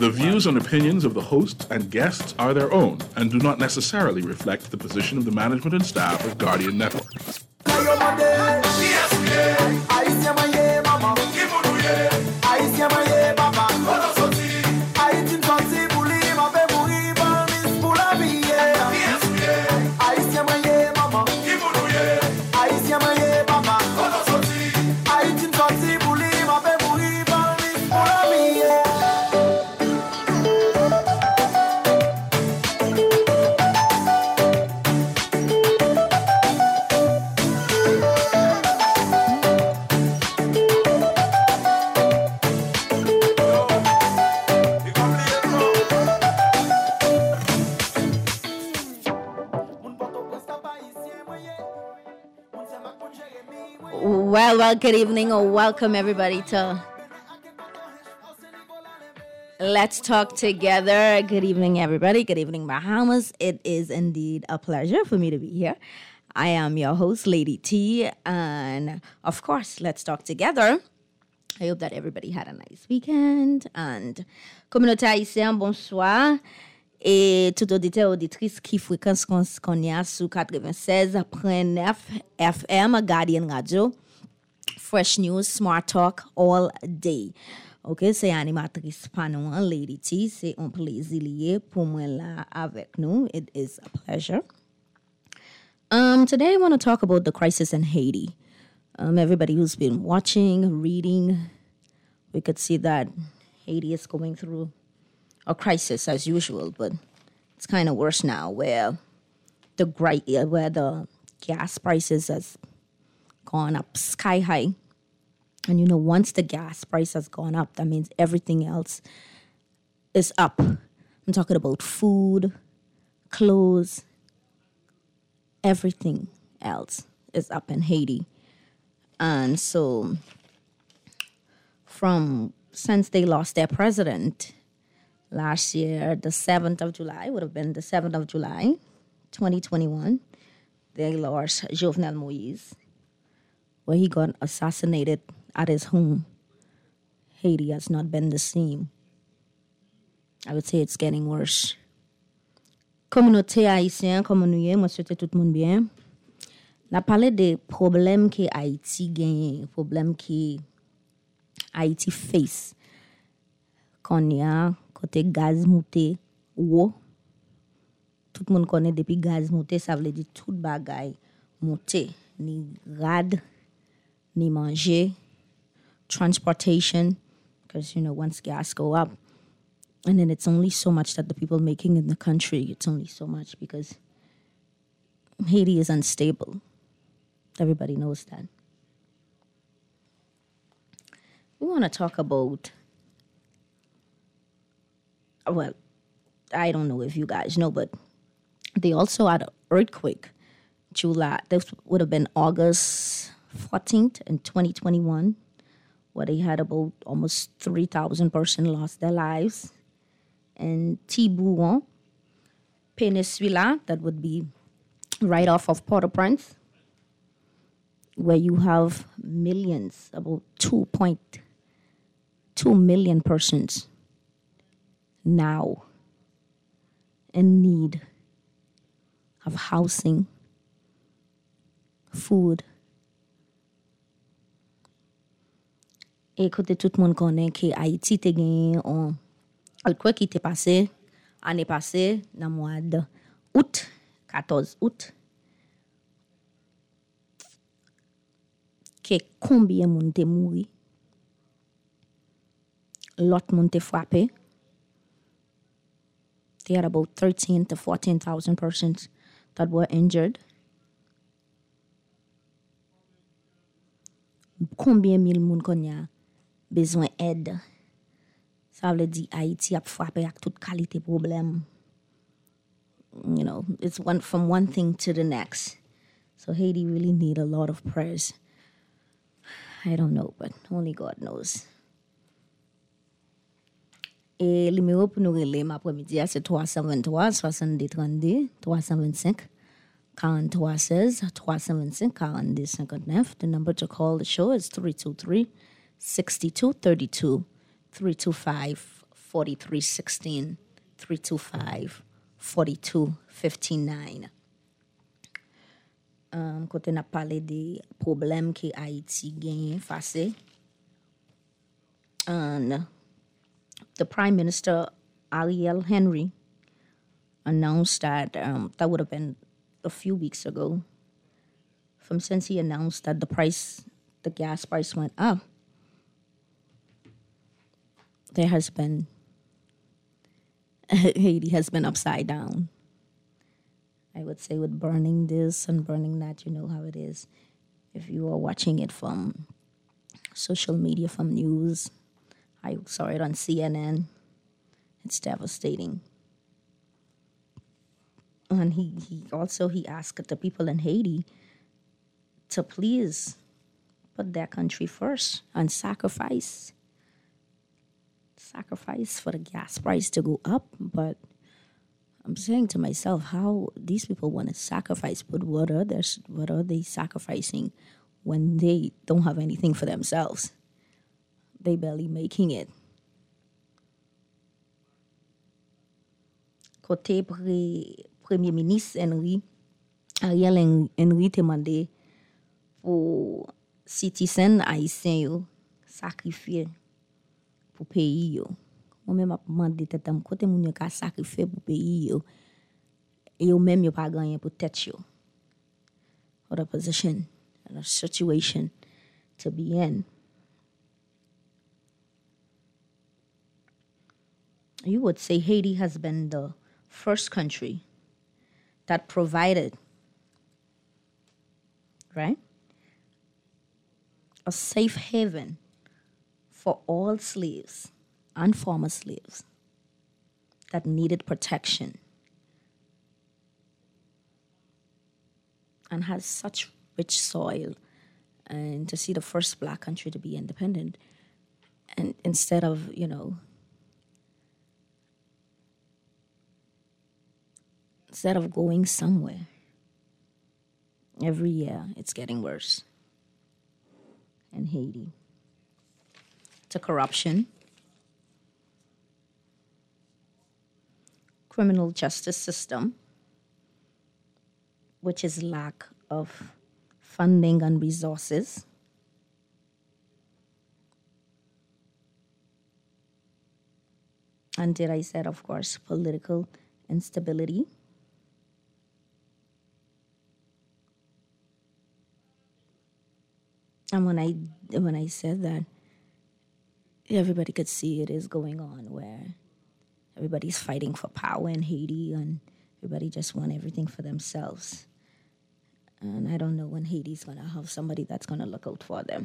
The views and opinions of the hosts and guests are their own and do not necessarily reflect the position of the management and staff of Guardian Network. Well, good evening or welcome everybody to Let's Talk Together. Good evening, everybody. Good evening, Bahamas. It is indeed a pleasure for me to be here. I am your host, Lady T, and of course, Let's Talk Together. I hope that everybody had a nice weekend. And communauté haïtienne, bonsoir. Et tout auditeur, auditrice qui fréquence qu'on y a sous 96.9 FM, Guardian Radio. Fresh news, smart talk all day. OK, c'est animatrice Panon, Lady T. C'est un plaisir lié pour moi là avec nous. It is a pleasure. Today I want to talk about the crisis in Haiti. Everybody who's been watching, reading, we could see that Haiti is going through a crisis as usual, but it's kind of worse now where the gas prices has gone up sky high. And you know, once the gas price has gone up, that means everything else is up. I'm talking about food, clothes, everything else is up in Haiti. And so since they lost their president last year, the 7th of July, would have been the 7th of July, 2021, they lost Jovenel Moïse, where he got assassinated at his home. Haiti has not been the same. I would say it's getting worse. Communauté haïtienne, comme nous y, moi souhaite tout le monde bien. Na parlé des problèmes que Haïti gagne, problèmes que Haïti face. Qu'on y a côté gaz monté ou tout le monde connaît depuis gaz monté, ça veut dire tout bagay monté, ni rad, ni manger, transportation, because, you know, once gas go up, and then it's only so much that the people making in the country, it's only so much because Haiti is unstable. Everybody knows that. We want to talk about, well, I don't know if you guys know, but they also had an earthquake. July, this would have been August 14th in 2021, where they had about almost 3,000 persons lost their lives. And Tibouan, Peninsula, that would be right off of Port-au-Prince, where you have millions, about 2.2 million persons now in need of housing, food. Et côté tout le monde connaît que Haïti te gagné en quoi qui t'est passé année passée dans le mois d'août, 14 août. Que combien de monde te mouri? L'autre monde te frappé. They had about 13 to 14,000 persons that were injured. Combien mille monde qu'on y a besoin d'aide? Ça veut dire Haïti a frappé avec toute qualité problème. You know, it's from one thing to the next. So Haiti really need a lot of prayers. I don't know, but only God knows. Et le numéro pour nous relayer après-midi, c'est 323 70 32 325 43 16 325 42 59. The number to call the show is 323 62 32 325 4316 325 4259. Kote na pale de problem ki Haiti gen face. And the Prime Minister Ariel Henry announced that that would have been a few weeks ago. Since he announced that the gas price went up, there has been Haiti has been upside down. I would say with burning this and burning that, you know how it is. If you are watching it from social media, from news, I saw it on CNN. It's devastating. And he asked the people in Haiti to please put their country first and sacrifice for the gas price to go up. But I'm saying to myself, how these people want to sacrifice, but what are they sacrificing when they don't have anything for themselves? They barely making it. Côté Premier Ministre Ariel Henry te mande pour citizen haïtien yo sacrifier pour pays yo. Moi-même ap mande tetam kote moun yo ka sacrifier pour pays yo. Et yo même yo pa ganyen pour tête yo. What a position and a situation to be in. You would say Haiti has been the first country that provided, right, a safe haven for all slaves and former slaves that needed protection, and has such rich soil, and to see the first black country to be independent, and instead of, going somewhere, every year it's getting worse in Haiti. To corruption, criminal justice system, which is lack of funding and resources, and did I said, of course, political instability. And when I said that, everybody could see it is going on, where everybody's fighting for power in Haiti and everybody just want everything for themselves. And I don't know when Haiti's going to have somebody that's going to look out for them.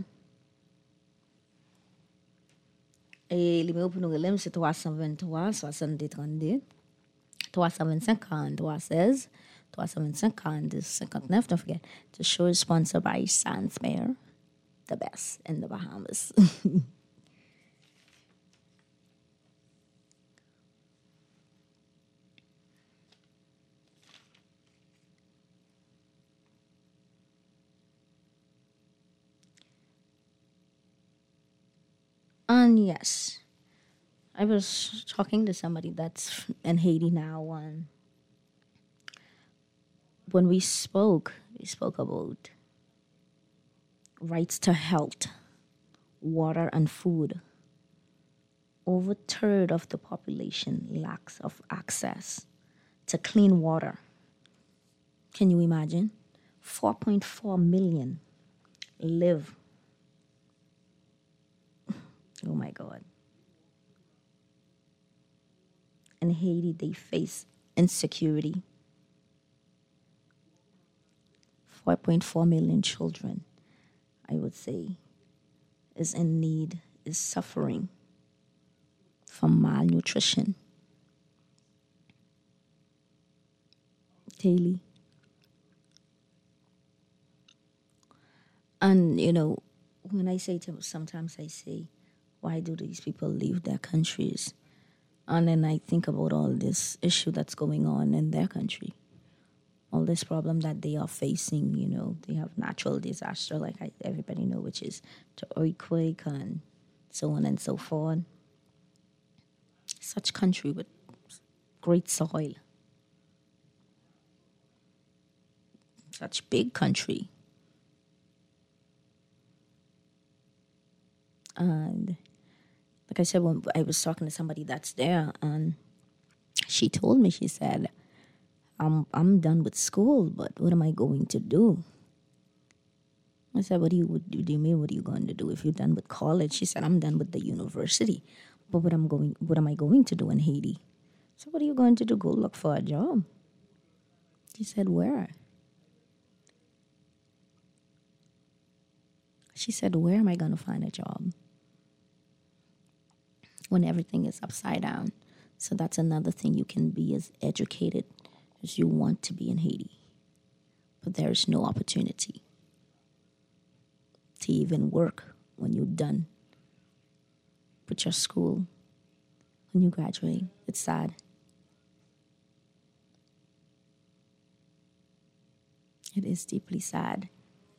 Et les numéros pour nous relève, c'est 323 62 32, 325 43 16, 325 42 59. Don't forget, the show is sponsored by Sandsmere, the best in the Bahamas. And yes, I was talking to somebody that's in Haiti now, and when we spoke about rights to health, water, and food. Over a third of the population lacks of access to clean water. Can you imagine? 4.4 million live. Oh my God. In Haiti, they face insecurity. 4.4 million children, I would say, is in need, is suffering from malnutrition daily. And, when I say sometimes I say, why do these people leave their countries? And then I think about all this issue that's going on in their country. All this problem that they are facing, they have natural disaster, like everybody know, which is the earthquake and so on and so forth. Such country with great soil. Such big country. And like I said, when I was talking to somebody that's there, and she told me, she said, I'm done with school, but what am I going to do? I said, what do you mean, what are you going to do if you're done with college? She said, I'm done with the university. But what am I going to do in Haiti? So what are you going to do? Go look for a job. She said, where? She said, where am I going to find a job when everything is upside down? So that's another thing. You can be as educated as you want to be in Haiti, but there's no opportunity to even work when you're done with your school, when you graduate. It's sad. It is deeply sad.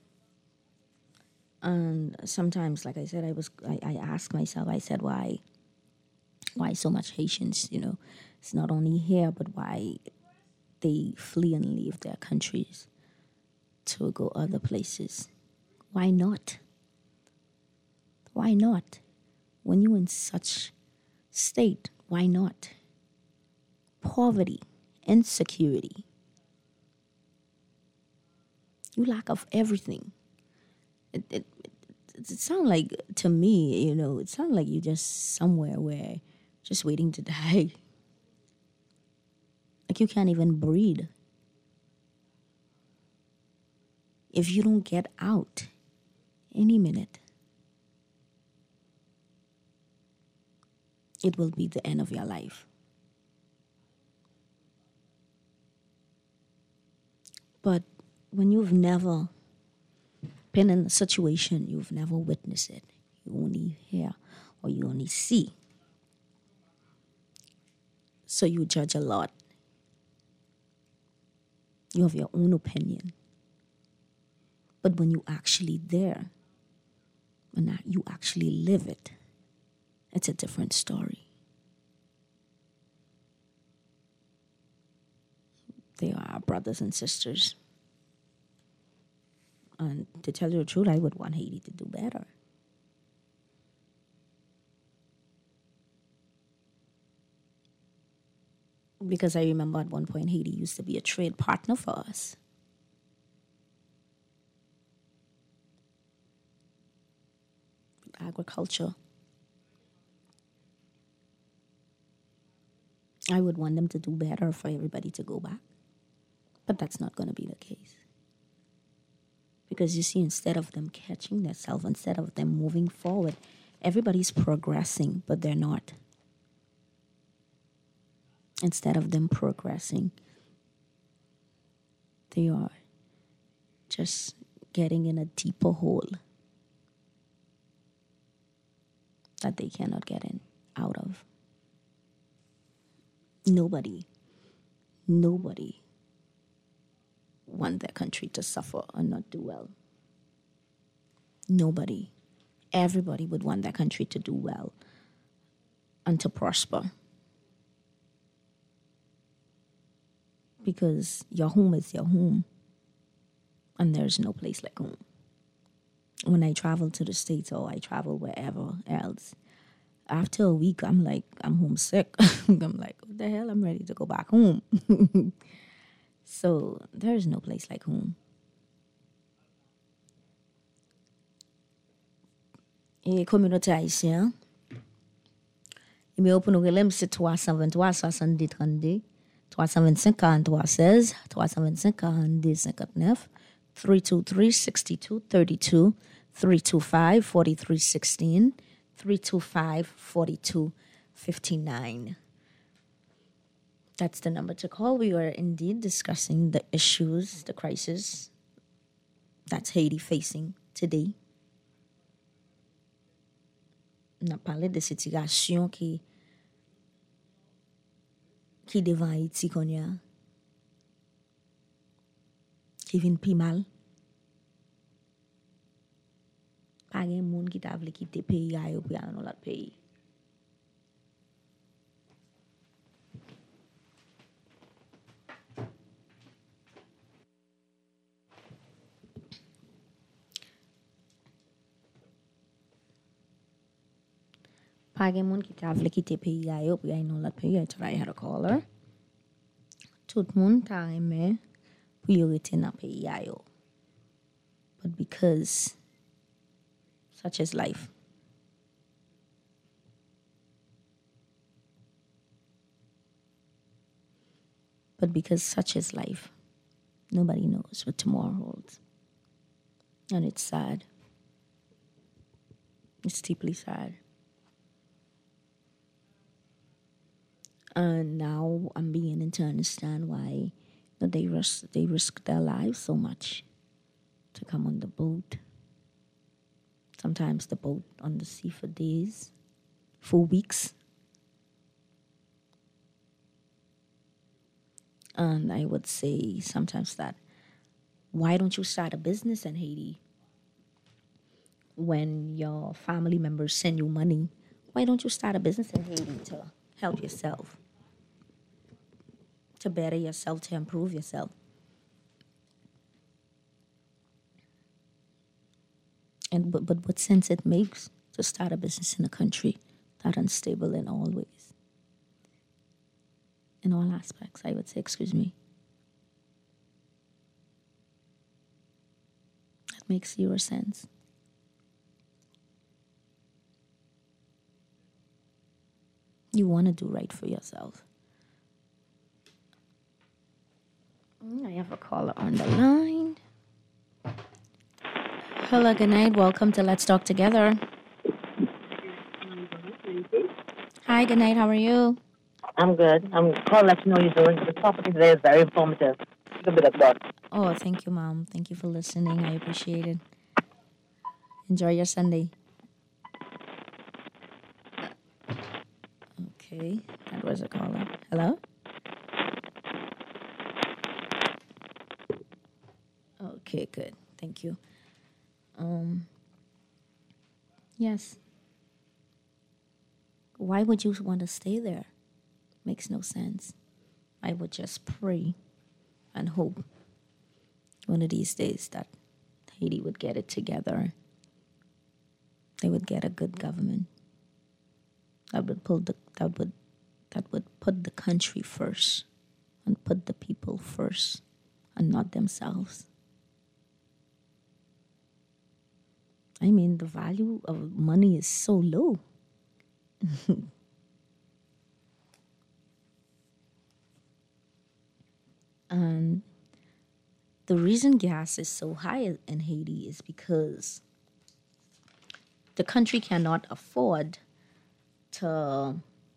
And sometimes, like I said, I ask myself, I said, why so much Haitians, it's not only here, but why they flee and leave their countries to go other places. Why not? Why not? When you're in such state, why not? Poverty, insecurity. You lack of everything. It sounds like, to me, it sounds like you're just somewhere where just waiting to die. Like you can't even breathe. If you don't get out any minute, it will be the end of your life. But when you've never been in a situation, you've never witnessed it, you only hear or you only see. So you judge a lot. You have your own opinion. But when you actually there, when you actually live it, it's a different story. They are our brothers and sisters. And to tell you the truth, I would want Haiti to do better. Because I remember at one point Haiti used to be a trade partner for us. Agriculture. I would want them to do better for everybody to go back. But that's not going to be the case. Because you see, instead of them catching themselves, instead of them moving forward, everybody's progressing, but they're not. Instead of them progressing, they are just getting in a deeper hole that they cannot get out of. Nobody want their country to suffer and not do well. Nobody. Everybody would want their country to do well and to prosper. Because your home is your home. And there's no place like home. When I travel to the States or I travel wherever else, after a week, I'm homesick. I'm like, what the hell? I'm ready to go back home. So there's no place like home. Et communauté haïtienne, numéro pour nous relève, c'est 323 70 32, 325 43 16, 325 42 59, 323 62 32, 325 43 16, 325 42 59. That's the number to call. We are indeed discussing the issues, the crisis that's Haiti facing today. On a parlé de situation qui devant Haïti qu'on y a, qui vient pi mal. Pas gen moun qui t'a vle quitter pays a yo pour aller dans l'autre pays. Pa gen moun ki ta vle kite peyi a yo, pi a yon lot peyi, I try had a caller. Tout moun ta reme pou yo rete nan peyi a yo. But because such is life. But because such is life, nobody knows what tomorrow holds. And it's sad. It's deeply sad. And now I'm beginning to understand why they risk their lives so much to come on the boat. Sometimes the boat on the sea for days, for weeks. And I would say sometimes that, why don't you start a business in Haiti? When your family members send you money, why don't you start a business in Haiti to help yourself? To better yourself, to improve yourself. And but what sense it makes to start a business in a country that unstable in all ways? In all aspects, I would say, excuse me. That makes zero sense. You want to do right for yourself. I have a caller on the line. Hello, good night. Welcome to Let's Talk Together. Hi, good night. How are you? I'm good. I'm calling to let you know you're doing. The topic today is very informative. A bit of that. Oh, thank you, Mom. Thank you for listening. I appreciate it. Enjoy your Sunday. Okay, that was a caller. Hello? Okay, good. Thank you. Yes. Why would you want to stay there? Makes no sense. I would just pray and hope one of these days that Haiti would get it together. They would get a good government that would put the country first and put the people first and not themselves. I mean, the value of money is so low. And the reason gas is so high in Haiti is because the country cannot afford to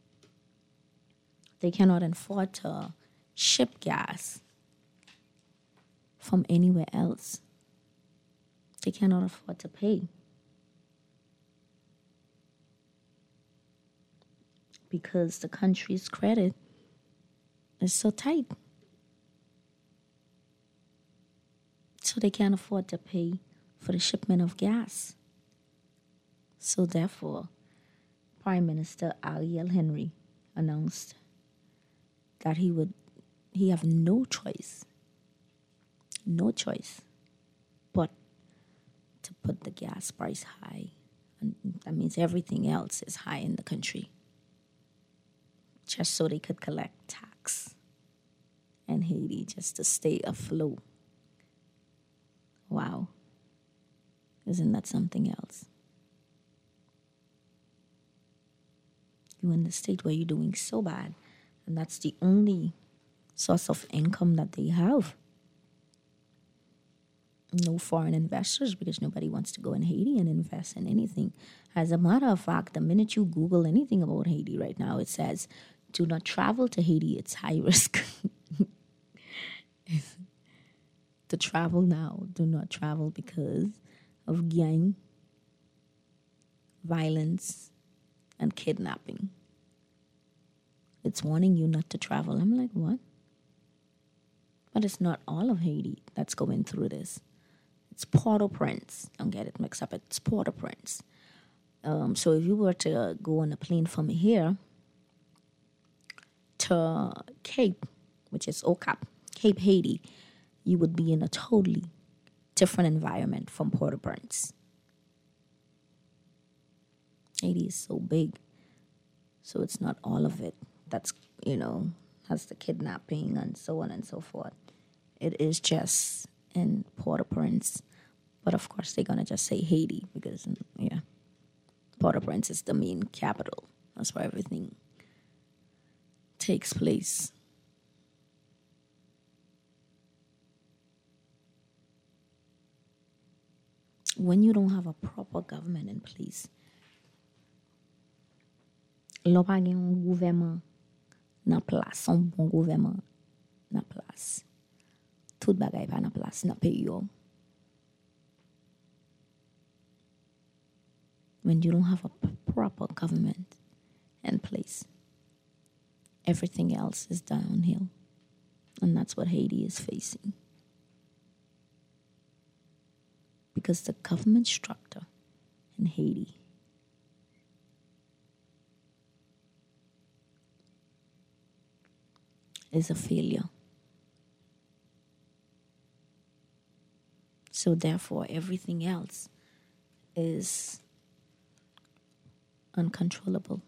ship gas from anywhere else. They cannot afford to pay. Because the country's credit is so tight. So they can't afford to pay for the shipment of gas. So therefore, Prime Minister Ariel Henry announced that he have no choice but to put the gas price high. And that means everything else is high in the country. Just so they could collect tax in Haiti, just to stay afloat. Wow. Isn't that something else? You're in the state where you're doing so bad, and that's the only source of income that they have. No foreign investors, because nobody wants to go in Haiti and invest in anything. As a matter of fact, the minute you Google anything about Haiti right now, it says, do not travel to Haiti, it's high risk. To travel now, do not travel because of gang, violence, and kidnapping. It's warning you not to travel. I'm like, what? But it's not all of Haiti that's going through this. It's Port-au-Prince. Don't get it mixed up. It's Port-au-Prince. So if you were to go on a plane from here to Cape, which is OCAP, Cape Haiti, you would be in a totally different environment from Port-au-Prince. Haiti is so big. So it's not all of it that's, has the kidnapping and so on and so forth. It is just in Port-au-Prince. But of course, they're going to just say Haiti because, Port-au-Prince is the main capital. That's where everything takes place. When you don't have a proper government in place, l'on pa gen un gouvernement nan place, un bon gouvernement nan place. Tout bagay pa nan place nan pays yo. When you don't have a proper government in place, everything else is downhill. And that's what Haiti is facing. Because the government structure in Haiti is a failure. So therefore, everything else is uncontrollable.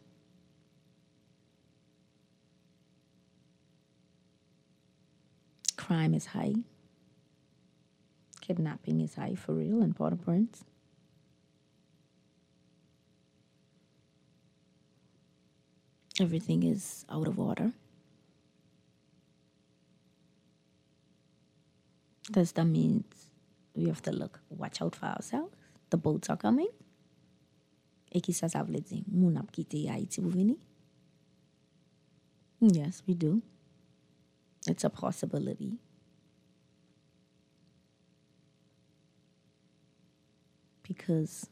Crime is high. Kidnapping is high for real in Port-au-Prince. Everything is out of order. Does that mean we have to watch out for ourselves? The boats are coming. Et qui ça veut dire? Moun ap kite Haiti pou vini? Yes, we do. It's a possibility. Because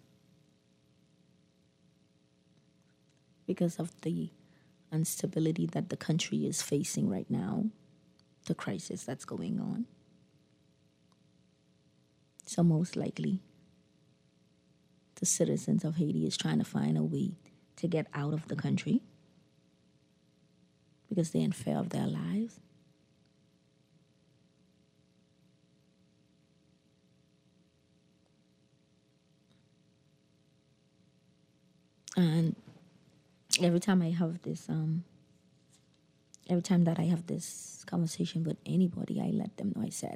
of the instability that the country is facing right now, the crisis that's going on. So most likely, the citizens of Haiti is trying to find a way to get out of the country because they're in fear of their lives. And every time I have this, every time that I have this conversation with anybody, I let them know. I said,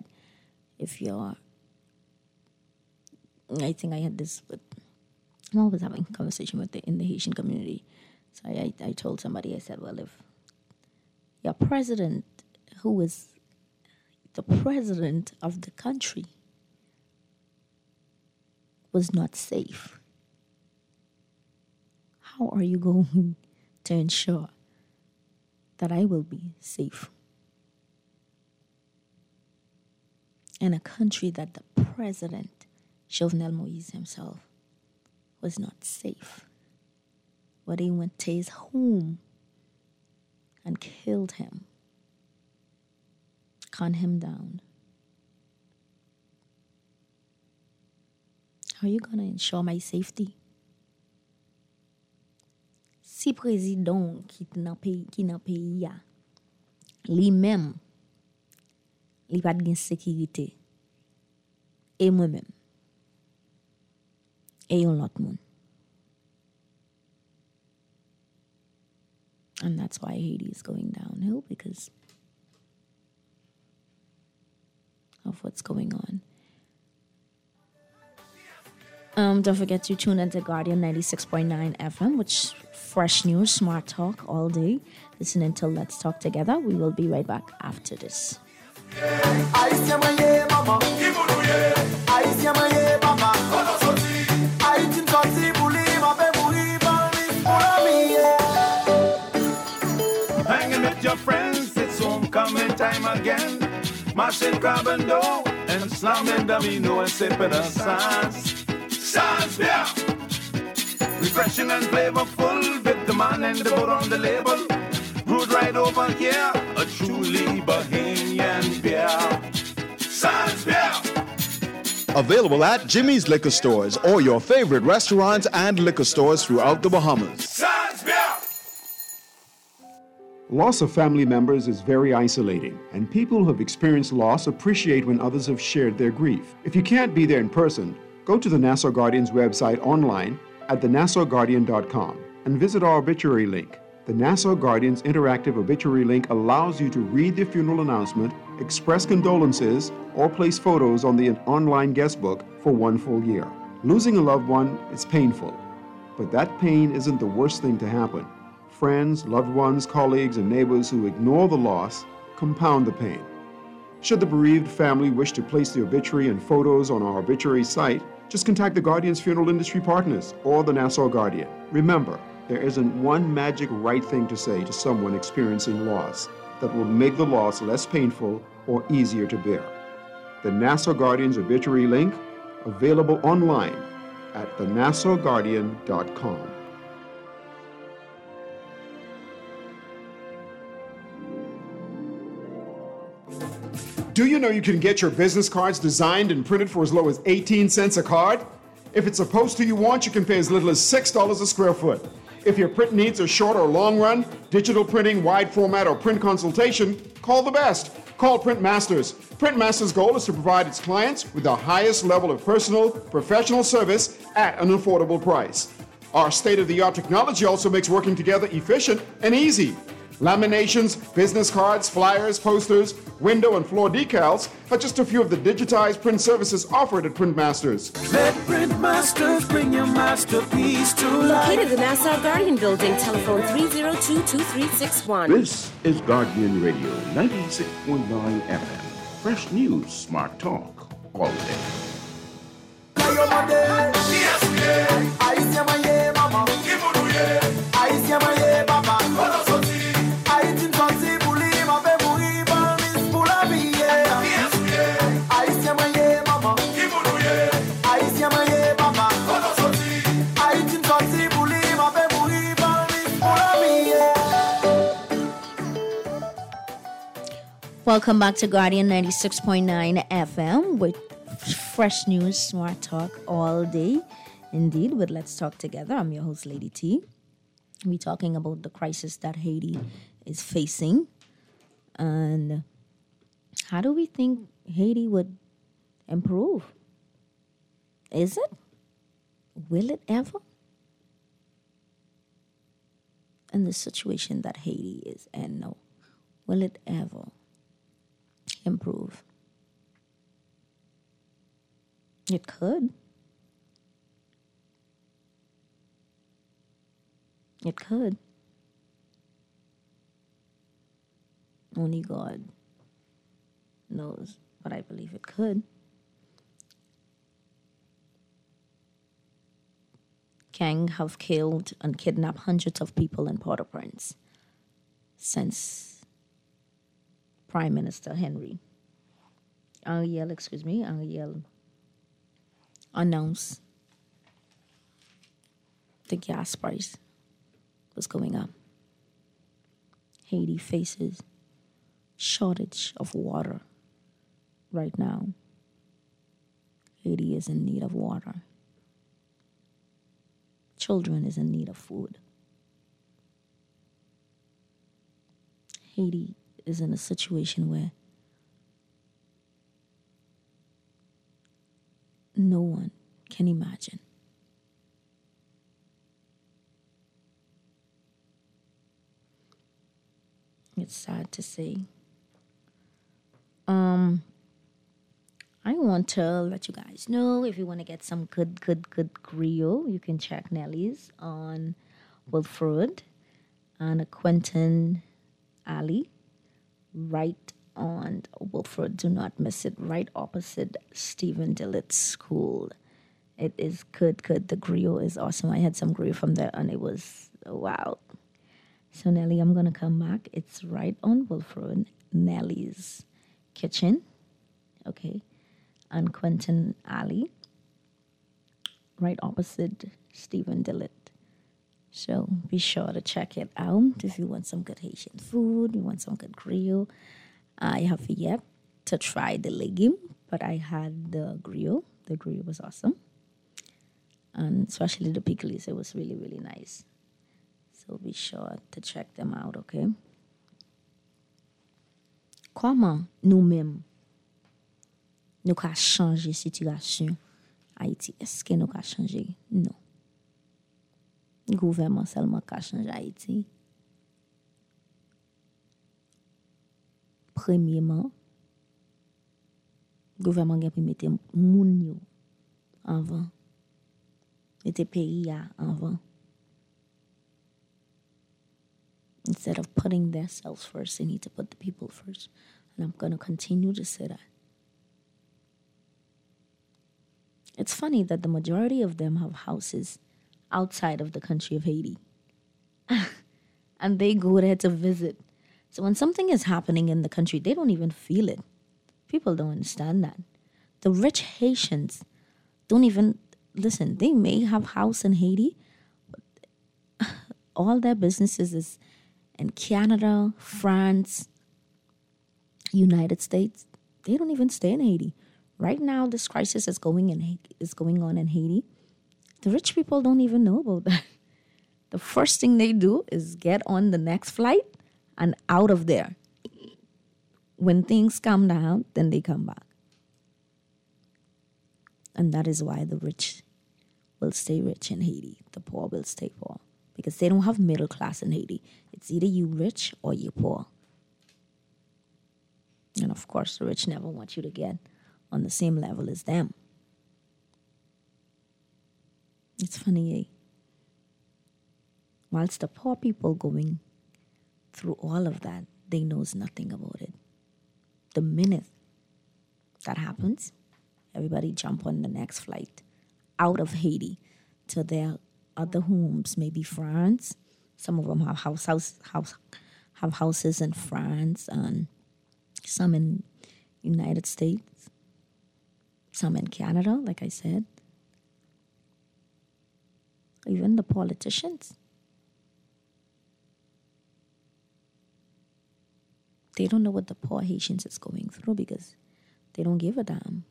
I think I had this with, I'm always having a conversation in the Haitian community. So I told somebody, I said, well, if your president, who is the president of the country, was not safe, how are you going to ensure that I will be safe in a country that the president, Jovenel Moïse himself, was not safe, where they went to his home and killed him, gunned him down? How are you going to ensure my safety? Si président qui nan pays ya, li même, li pas de sécurité, et moi-même, et yon lot moun. And that's why Haiti is going downhill, because of what's going on. Don't forget to tune into Guardian 96.9 FM, which fresh news, smart talk all day. Listen until Let's Talk Together. We will be right back after this. Hanging with your friends, it's homecoming time again. Mashing crab and dough and slamming domino and sipping a sans. Sans beer, refreshing and flavorful, with the man and the boat on the label. Brewed right over here, a truly Bahamian beer. Sans beer. Available at Jimmy's Liquor Stores or your favorite restaurants and liquor stores throughout the Bahamas. Sans beer. Loss of family members is very isolating, and people who have experienced loss appreciate when others have shared their grief. If you can't be there in person, go to the Nassau Guardian's website online at thenassaugguardian.com and visit our obituary link. The Nassau Guardian's interactive obituary link allows you to read the funeral announcement, express condolences, or place photos on the online guest book for 1 full year. Losing a loved one is painful, but that pain isn't the worst thing to happen. Friends, loved ones, colleagues, and neighbors who ignore the loss compound the pain. Should the bereaved family wish to place the obituary and photos on our obituary site, just contact the Guardian's funeral industry partners or the Nassau Guardian. Remember, there isn't one magic right thing to say to someone experiencing loss that will make the loss less painful or easier to bear. The Nassau Guardian's obituary link, available online at thenassauguardian.com. Do you know you can get your business cards designed and printed for as low as 18 cents a card? If it's a poster you want, you can pay as little as $6 a square foot. If your print needs are short or long run, digital printing, wide format, or print consultation, call the best. Call Print Masters. Print Masters' goal is to provide its clients with the highest level of personal, professional service at an affordable price. Our state-of-the-art technology also makes working together efficient and easy. Laminations, business cards, flyers, posters, window and floor decals are just a few of the digitized print services offered at Print Masters. Let Print Masters bring your masterpiece to life. Located in the Nassau Guardian Building, telephone 302-2361. This is Guardian Radio 96.9 FM. Fresh news, smart talk, all day. Welcome back to Guardian 96.9 FM with fresh news, smart talk all day. Indeed, with Let's Talk Together. I'm your host, Lady T. We're talking about the crisis that Haiti is facing. And how do we think Haiti would improve? Is it? Will it ever? In the situation that Haiti is in now, will it ever improve? It could. It could. Only God knows, but I believe it could. Gang have killed and kidnapped hundreds of people in Port-au-Prince since Prime Minister Ariel announced the gas price was going up. Haiti faces shortage of water right now. Haiti is in need of water. Children is in need of food. Haiti is in a situation where no one can imagine. It's sad to say. I want to let you guys know, if you want to get some good griot, you can check Nelly's on Wilford and Quentin Alley, right on Wilford. Do not miss it. Right opposite Stephen Dillett School. It is good. The griot is awesome. I had some griot from there and it was wow. So Nelly, I'm gonna come back. It's right on Wilford, Nelly's Kitchen, okay, and Quentin Alley, right opposite Stephen Dillett. So be sure to check it out if you want some good Haitian food, you want some good griot. I have yet to try the legume, but I had the griot. The griot was awesome. And especially the pickles, it was really, really nice. So be sure to check them out, okay? Comment nous-mêmes, nous ka changer situation Haïti? Est-ce que nous ka changer? Non. Le gouvernement seulement ka changer Haïti? premièrement, le gouvernement a pu mettre moun yo avant. Mettre pays avant. Instead of putting themselves first, they need to put the people first. And I'm going to continue to say that. It's funny that the majority of them have houses outside of the country of Haiti. And they go there to visit. So when something is happening in the country, they don't even feel it. People don't understand that. The rich Haitians don't even, listen, they may have house in Haiti, but all their businesses is in Canada, France, United States. They don't even stay in Haiti. Right now, this crisis is going on in Haiti. The rich people don't even know about that. The first thing they do is get on the next flight and out of there. When things calm down, then they come back. And that is why the rich will stay rich in Haiti. The poor will stay poor. Because they don't have middle class in Haiti. It's either you rich or you poor. And of course, the rich never want you to get on the same level as them. It's funny, eh? Whilst the poor people going through all of that, they knows nothing about it. The minute that happens, everybody jump on the next flight out of Haiti to their other homes, maybe France. Some of them have houses in France, and some in United States, some in Canada, like I said. Even the politicians. They don't know what the poor Haitians is going through because they don't give a damn.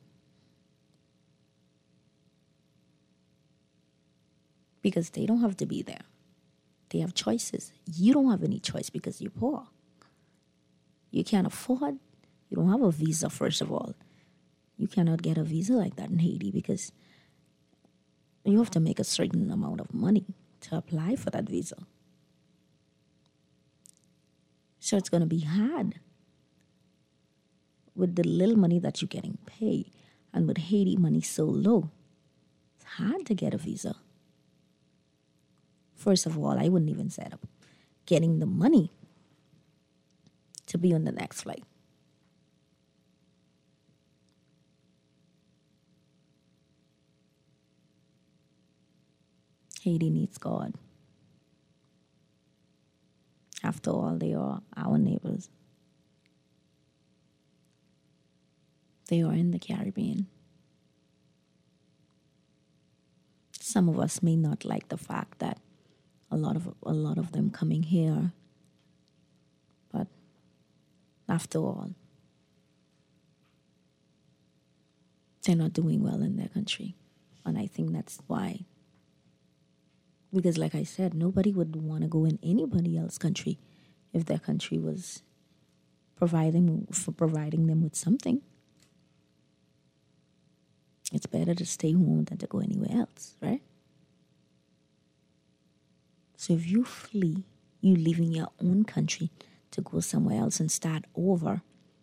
Because they don't have to be there. They have choices. You don't have any choice because you're poor. You can't afford. You don't have a visa, first of all. You cannot get a visa like that in Haiti because you have to make a certain amount of money to apply for that visa. So it's going to be hard with the little money that you're getting paid. And with Haiti money so low, it's hard to get a visa. First of all, I wouldn't even set up getting the money to be on the next flight. Haiti needs God. After all, they are our neighbors. They are in the Caribbean. Some of us may not like the fact that a lot of them coming here, but after all, they're not doing well in their country, and I think that's why. Because like I said, nobody would want to go in anybody else's country if their country was providing them with something. It's better to stay home than to go anywhere else, right? So if you flee, you leave in your own country to go somewhere else and start over,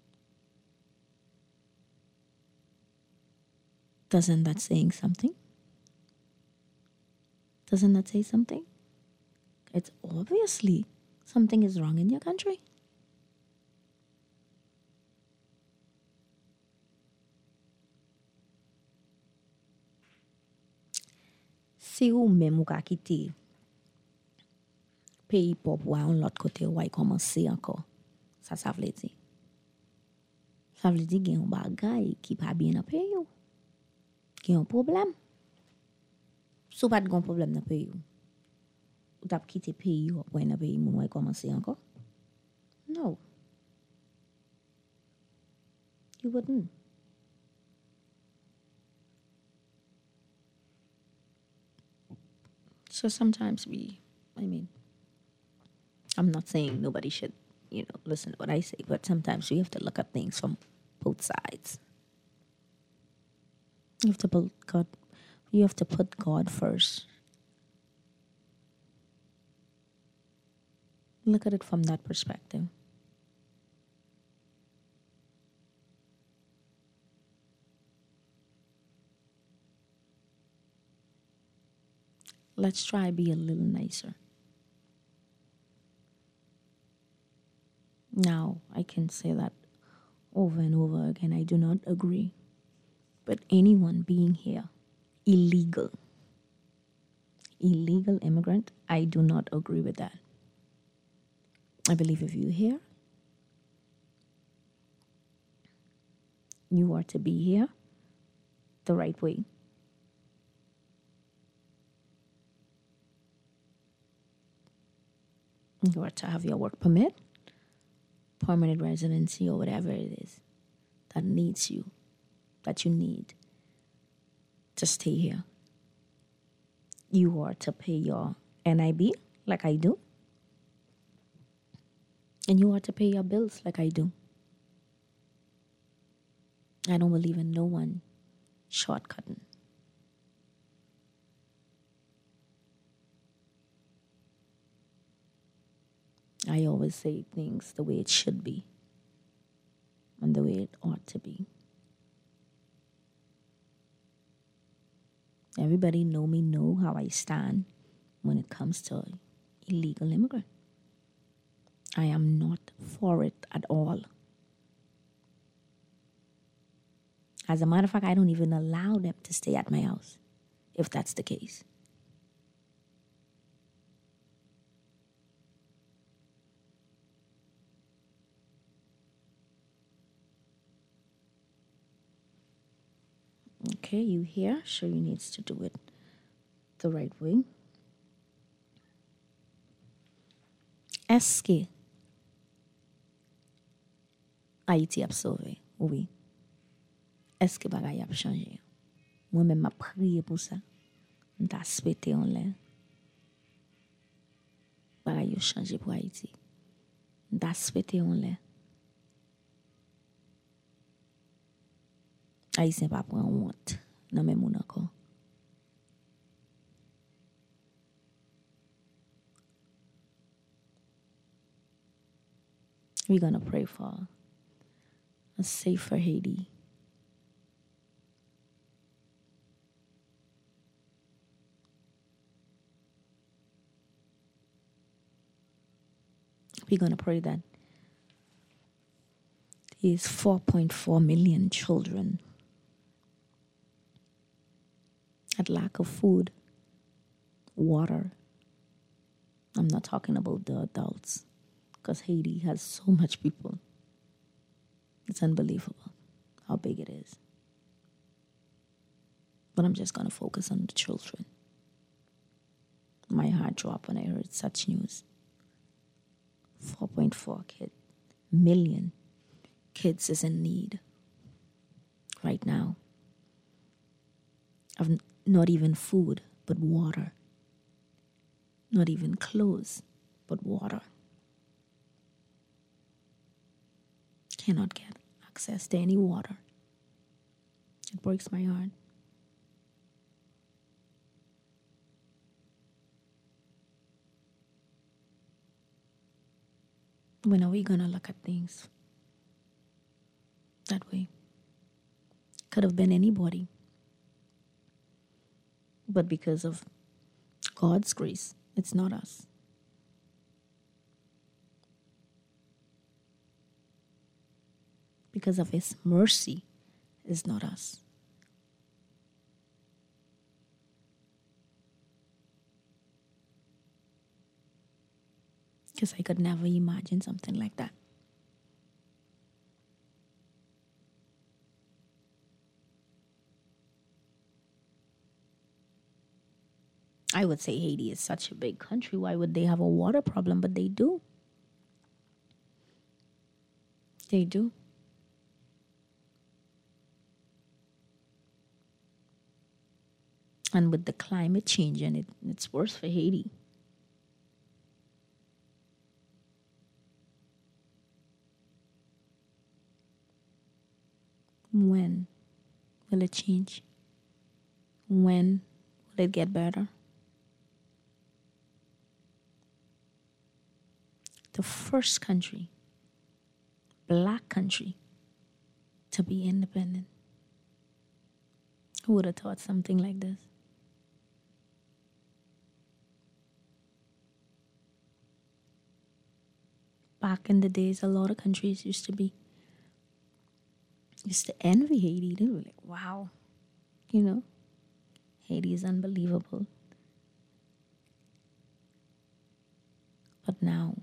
doesn't that saying something? Doesn't that say something? It's obviously something is wrong in your country. Si ou même ou ka kite pays pop ou an l'autre côté ou ay commencer encore. Ça vle di. Ça vle di gen yon bagay ki pa bien nan pays ou. Gen yon problème. Sou pat gon problème nan pays ou. Ou tap kite pays ou apwen nan pays moun ou ay commencer encore? No. You wouldn't. So sometimes I'm not saying nobody should, listen to what I say, but sometimes we have to look at things from both sides. You have to put God first. Look at it from that perspective. Let's try be a little nicer. Now, I can say that over and over again. I do not agree. But anyone being here, illegal immigrant, I do not agree with that. I believe if you're here, you are to be here the right way. You are to have your work permit, permanent residency, or whatever it is that you need to stay here. You are to pay your NIB like I do. And you are to pay your bills like I do. I don't believe in no one shortcutting. I always say things the way it should be and the way it ought to be. Everybody know how I stand when it comes to illegal immigrant. I am not for it at all. As a matter of fact, I don't even allow them to stay at my house, if that's the case. Okay, you here? Sure, you needs to do it the right way. Est-ce que Haïti a sauvé? Oui. Est-ce que bagay a changé? Moi-même m'a prié pour ça. M'ta souhaité en l'air. Bagay a changé pour Haïti. M'ta souhaité en l'air. Haïtien pas prend honte nan men moun encore. We're gonna pray for a safer Haiti. We're gonna pray that these 4.4 million children had lack of food, water. I'm not talking about the adults, because Haiti has so much people. It's unbelievable how big it is. But I'm just going to focus on the children. My heart dropped when I heard such news. 4.4 million kids is in need right now of not even food, but water. Not even clothes, but water. Cannot get access to any water. It breaks my heart. When are we gonna look at things that way? Could have been anybody. But because of God's grace, it's not us. Because of His mercy, it's not us. Because I could never imagine something like that. I would say Haiti is such a big country. Why would they have a water problem? But they do. They do. And with the climate changing, it's worse for Haiti. When will it change? When will it get better? The first country, black country, to be independent. Who would have thought something like this? back in the days, a lot of countries used to envy Haiti. They were like, wow, Haiti is unbelievable. But now,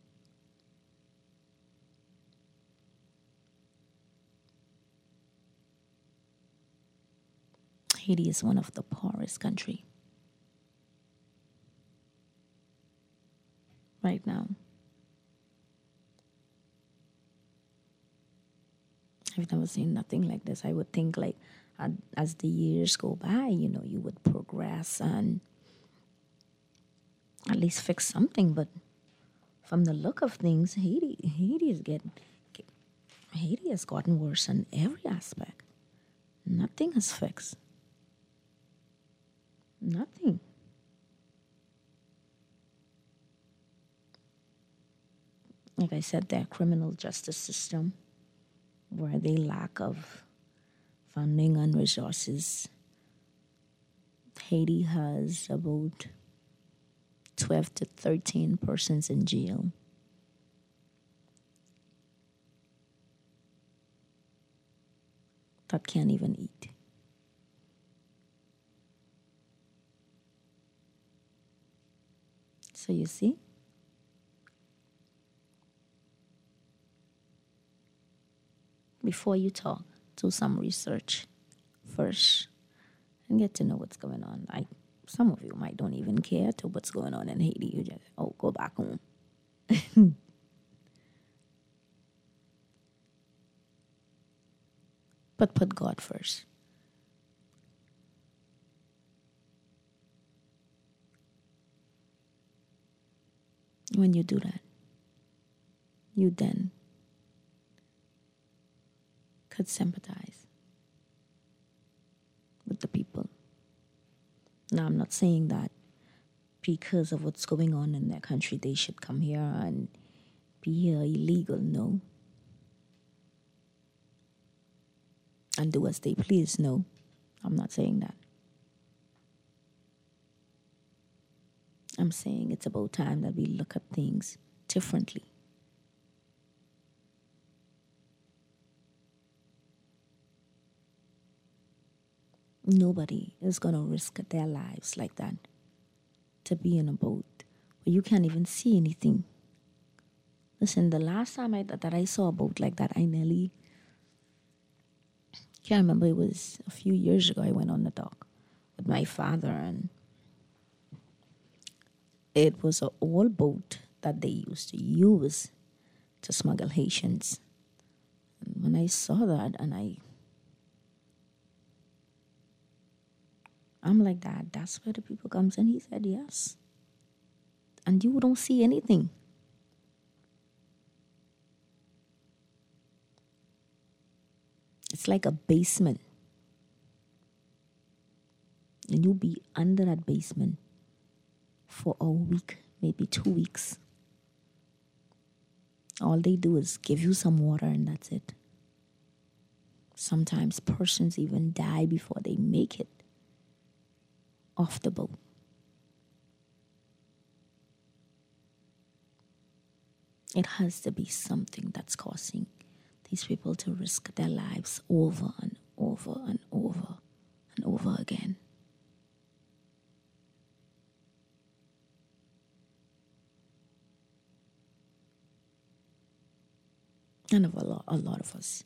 Haiti is one of the poorest countries right now. I've never seen nothing like this. I would think like as the years go by, you would progress and at least fix something. But from the look of things, Haiti has gotten worse in every aspect. Nothing has fixed. Nothing. Like I said, their criminal justice system, where they lack of funding and resources. Haiti has about 12 to 13 persons in jail. That can't even eat. So you see, before you talk, do some research first and get to know what's going on. Some of you might don't even care to what's going on in Haiti. You just, go back home. But put God first. When you do that, you then could sympathize with the people. Now, I'm not saying that because of what's going on in their country, they should come here and be here illegal. No. And do as they please. No, I'm not saying that. I'm saying it's about time that we look at things differently. Nobody is going to risk their lives like that to be in a boat where you can't even see anything. Listen, the last time that I saw a boat like that, I nearly can't remember. It was a few years ago. I went on the dock with my father, and it was an old boat that they used to use to smuggle Haitians. And when I saw that, and I'm like, that's where the people comes in. He said, yes. And you don't see anything. It's like a basement. And you'll be under that basement for a week, maybe 2 weeks. All they do is give you some water and that's it. Sometimes persons even die before they make it off the boat. It has to be something that's causing these people to risk their lives over and over and over and over again. And a lot of us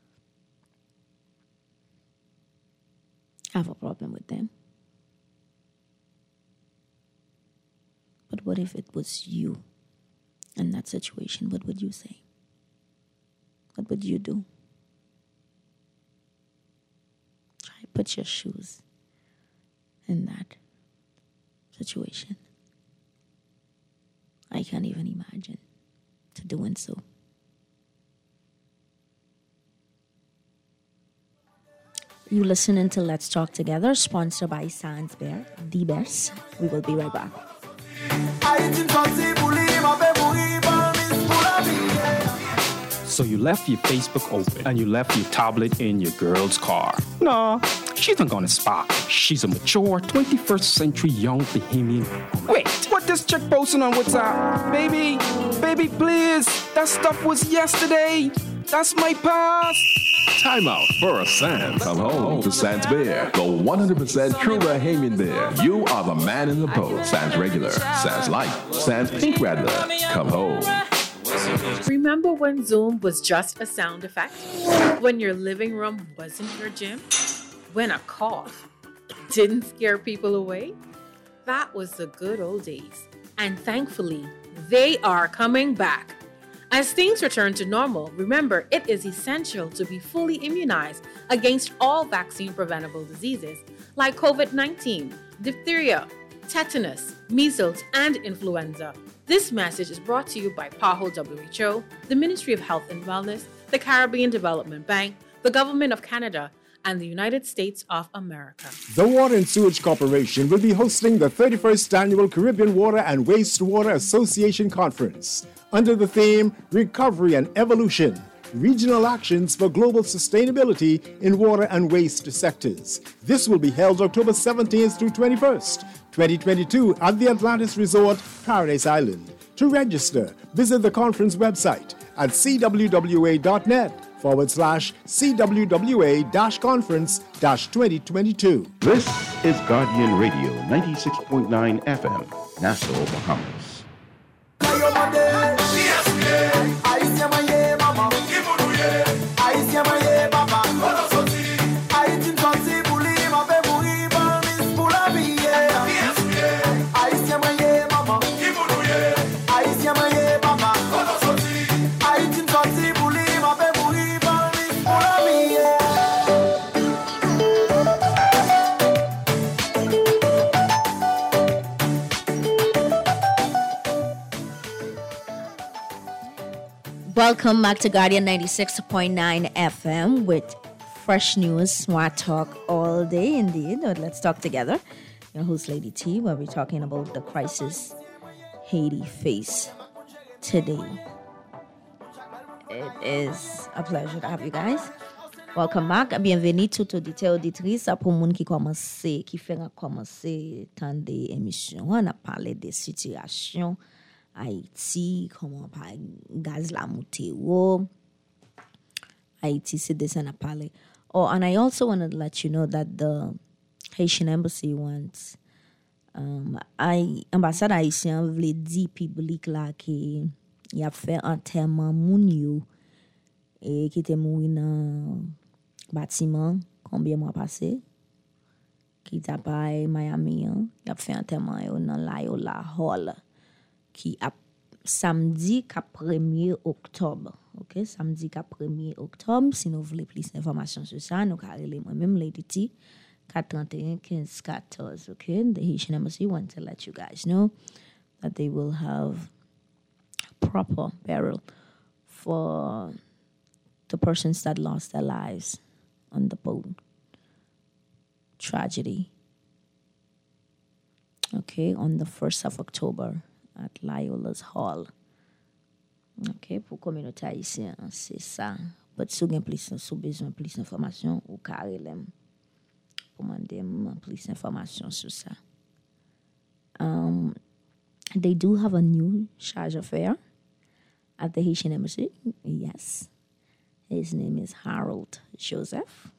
have a problem with them. But what if it was you in that situation? What would you say? What would you do? Try to put your shoes in that situation. I can't even imagine to doing so. You listening to Let's Talk Together, sponsored by Sans Bear, the best. We will be right back. So you left your Facebook open and you left your tablet in your girl's car. No, she's not gonna spot. She's a mature 21st century young Bahamian. Wait, what this chick posting on WhatsApp? Baby, please. That stuff was yesterday. That's my past. Time out for a Sans. Come home to Sans Beer, the 100% true Bahamian beer. You are the man in the boat. Sans Regular, Sans Light, Sans Pink Radler. Come home. Remember when Zoom was just a sound effect? When your living room wasn't your gym? When a cough didn't scare people away? That was the good old days. And thankfully, they are coming back. As things return to normal, remember it is essential to be fully immunized against all vaccine-preventable diseases like COVID-19, diphtheria, tetanus, measles, and influenza. This message is brought to you by PAHO WHO, the Ministry of Health and Wellness, the Caribbean Development Bank, the Government of Canada, and the United States of America. The Water and Sewage Corporation will be hosting the 31st Annual Caribbean Water and Wastewater Association Conference under the theme Recovery and Evolution, Regional Actions for Global Sustainability in Water and Waste Sectors. This will be held October 17th through 21st, 2022 at the Atlantis Resort, Paradise Island. To register, visit the conference website at cwwa.net/CWWA-conference-2022. This is Guardian Radio 96.9 FM, Nassau, Bahamas. Welcome back to Guardian 96.9 FM with fresh news, smart talk all day indeed. Let's talk together. Your host, Lady T, where we're talking about the crisis Haiti face today. It is a pleasure to have you guys. Welcome back. Bienvenue tout auditeur auditrice pour moun qui fait commencer tant des émissions. On a parlé des situations Haïti, comment par gaz la mouteo. Haïti, c'est des on a parlé. Oh, and I also wanted to let you know that the Haitian embassy wants ambassade haïtien vle di public la ki y a fait enterrement moun yo et qui te mouri dans bâtiment combien mois passé qui t'a pas Miami y a fait enterrement yo dans la Hall qui a samedi 1er octobre. OK, samedi 1er octobre. Si vous voulez plus d'informations sur ça, nous allons moi-même Lady T 431 15 14. OK, the Haitian Embassy wants to let you guys know that they will have proper burial for the persons that lost their lives on the boat tragedy. Okay, on the 1st of October at Loyola's Hall. OK, pour communauté haïtienne, c'est ça. But si vous avez besoin de plus d'informations, ou carrelem pour demander plus d'informations sur ça. They do have a new charge d'affaires at the Haitian Embassy. Yes. His name is Harold Joseph.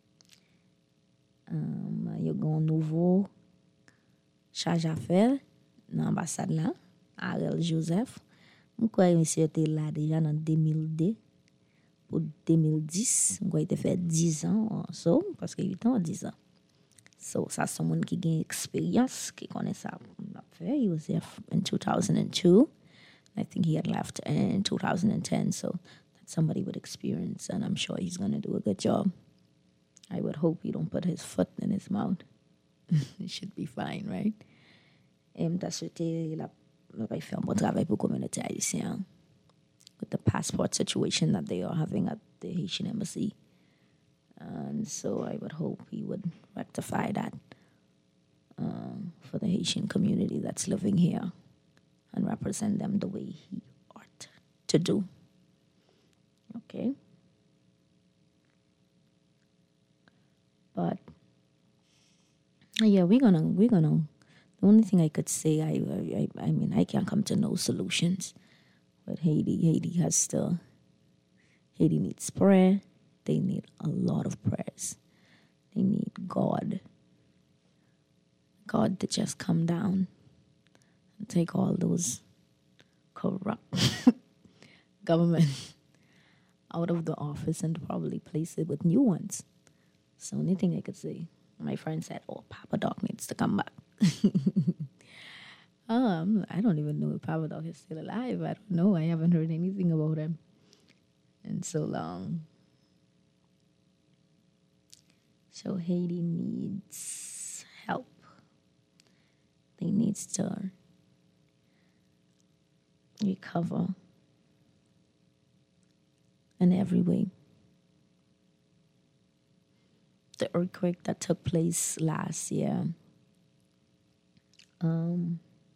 Il y a un nouveau charge d'affaires dans l'ambassade là. Harold Joseph. Je crois que monsieur était là déjà en 2002 pour 2010. Je crois qu'il a fait 10 ans so, parce que 8 ans, 10 ans. So, ça, c'est someone qui a une expérience, qui connaît ça. He was there in 2002. I think he had left in 2010. So, that's somebody with experience, and I'm sure he's going to do a good job. I would hope he don't put his foot in his mouth. It should be fine, right? T'as souhaité, il a fait un bon travail pour la communauté haïtienne with the passport situation that they are having at the Haitian Embassy. And so I would hope he would rectify that for the Haitian community that's living here and represent them the way he ought to do. Okay? But yeah, we're gonna. The only thing I could say, I mean, I can't come to no solutions. But Haiti needs prayer. They need a lot of prayers. They need God to just come down and take all those corrupt government out of the office and probably place it with new ones. It's the only thing I could say. My friend said, "Oh, Papa Doc needs to come back." I don't even know if Papa Doc is still alive. I don't know. I haven't heard anything about him in so long. So Haiti needs help. They need to recover in every way. The earthquake that took place last year, the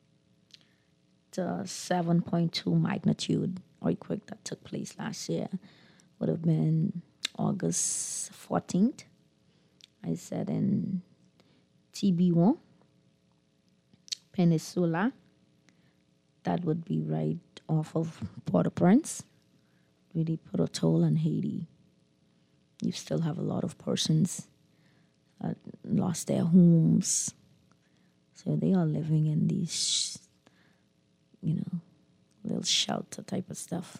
7.2 magnitude earthquake that took place last year would have been August 14th. I said in TB1, Peninsula, that would be right off of Port-au-Prince. Really put a toll on Haiti. You still have a lot of persons that lost their homes. So they are living in these, little shelter type of stuff.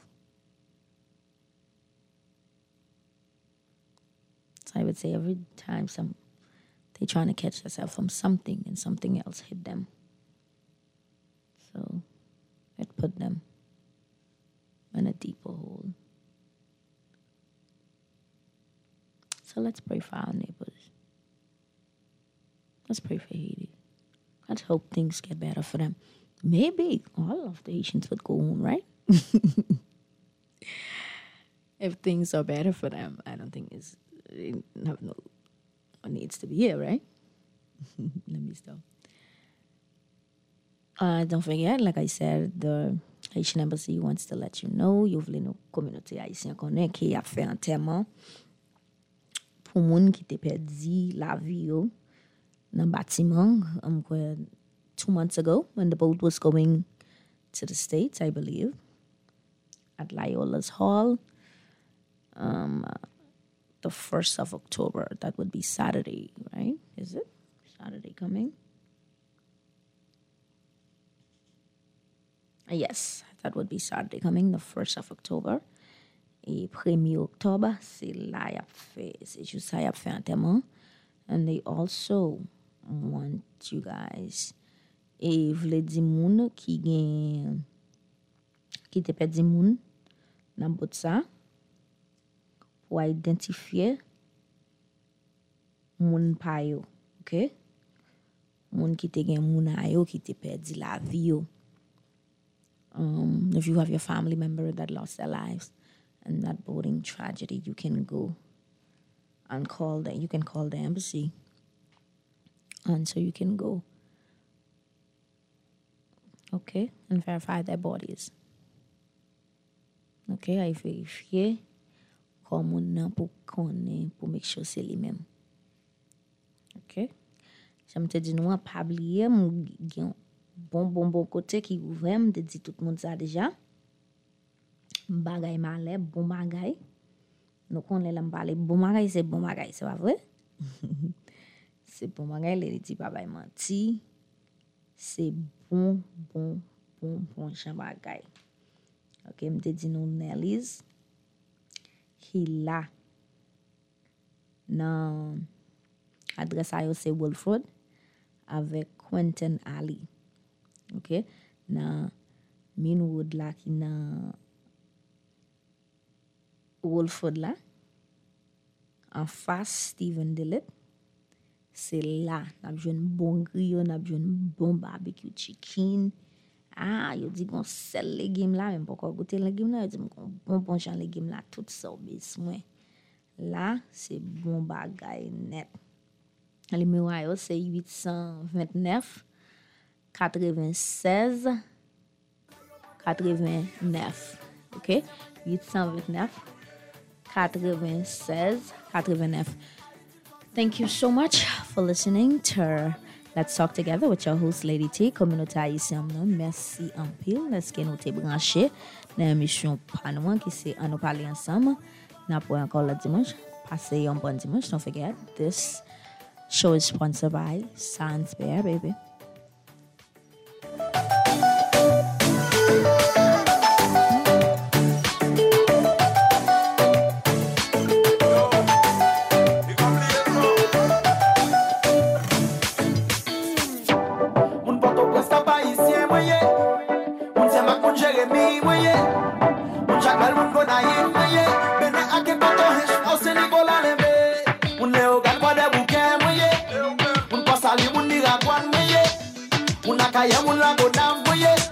So I would say every time they're trying to catch themselves from something and something else hit them. So it put them in a deeper hole. So let's pray for our neighbors. Let's pray for Haiti. Let's hope things get better for them. Maybe all of the Haitians would go home, right? If things are better for them, I don't think it needs to be here, right? Let me stop. Don't forget, like I said, the Haitian Embassy wants to let you know, you voulez nou communauté haïtien connaît qui a fait enterrement pour moun qui te perdi la vie yo nan bâtiment 2 months ago when the boat was going to the States, I believe, at Loyola's Hall. The 1st of October, that would be Saturday, right? Is it Saturday coming? Yes, that would be Saturday coming, the 1st of October. Et 1er Octobre, c'est juste ça y a fait enterrement. And they also want you guys, et vle di moun ki te perdi moun nan bot sa, pour identifier moun pa yo, ok? Moun ki te gen moun a yo ki te perdi la vie yo. If you have your family member that lost their lives in that boating tragedy, you can go and call them. You can call the embassy, and so you can go, okay, and verify their bodies. Okay, I verify moun nan pou konnen pou make sure c'est li même. Okay, j'aime te di nou an pa bliye moun gen bon côté qui ouvert de dit tout le monde ça déjà. Bagay malè, bon bagay. Nou konn lè m'parle bon bagay, c'est bon bagay, c'est pas vrai? C'est bon bagay, lè dit pas bay menti. C'est bon chan bagay. Ok, m'te di nou Nelly's qui là nan adresse a yo c'est Wilford avec Quentin Ali. Ok, na Minwood la ki na Wolford la en face Stephen Dillett, c'est là n'a jwenn bon griot, n'a jwenn bon barbecue chicken. Yo di gon sel légumes là, même pas goûter légumes là, yo di bon jan légumes là tout ça besoin. Là, c'est bon bagay net. Le numéro yo c'est 829 96 89. OK? 829 96 Thank you so much for listening to Let's Talk Together with your host Lady T, communauté haïtienne. Merci en pile. Est-ce que nous t'es branché dans l'émission Panouan qui c'est à nous parler ensemble. N'a pas encore le dimanche. Passez un bon dimanche. Don't forget, this show is sponsored by Sans Bear, baby. Una calle, una go down,